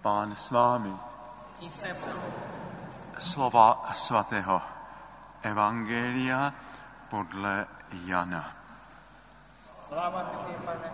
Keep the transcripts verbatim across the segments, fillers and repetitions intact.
Pán s vámi. Slova svatého Evangelia podle Jana. Sláva tobě, Pane.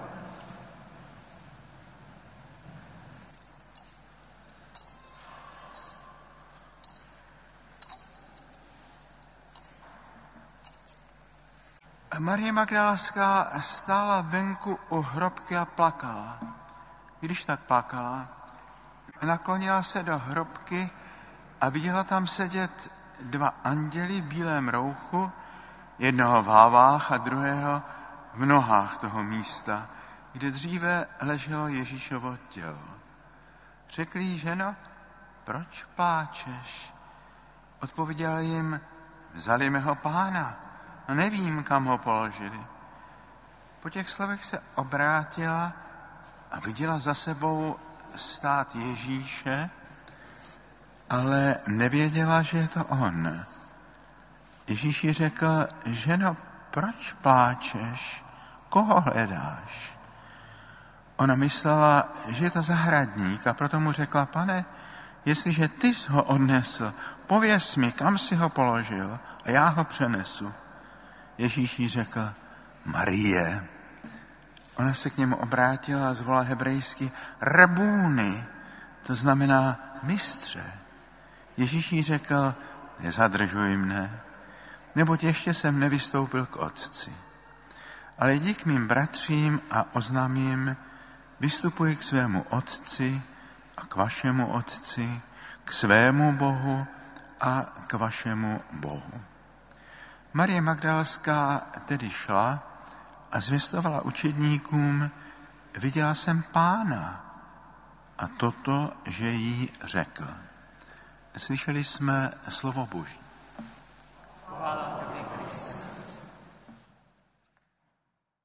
Marie Magdalaská stála venku u hrobky a plakala. Když tak plakala, naklonila se do hrobky a viděla tam sedět dva anděli v bílém rouchu, jednoho v hlavách a druhého v nohách toho místa, kde dříve leželo Ježíšovo tělo. Řekli jí: ženo, proč pláčeš? Odpověděl jim: vzali mého Pána a nevím, kam ho položili. Po těch slovech se obrátila a viděla za sebou stát Ježíše, ale nevěděla, že je to on. Ježíš jí řekl: ženo, proč pláčeš? Koho hledáš? Ona myslela, že je to zahradník, a proto mu řekla: pane, jestliže ty jsi ho odnesl, pověz mi, kam jsi ho položil a já ho přenesu. Ježíš jí řekl: Marie. Ona se k němu obrátila a zvolala hebrejsky rabúny, to znamená mistře. Ježíš jí řekl: nezadržuj mne, neboť ještě jsem nevystoupil k Otci. Ale jdi k mým bratřím a oznámím, vystupuj k svému Otci a k vašemu Otci, k svému Bohu a k vašemu Bohu. Marie Magdalská tedy šla a zvěstovala učedníkům: viděla jsem Pána, a toto, že jí řekl. Slyšeli jsme slovo Boží. Chvála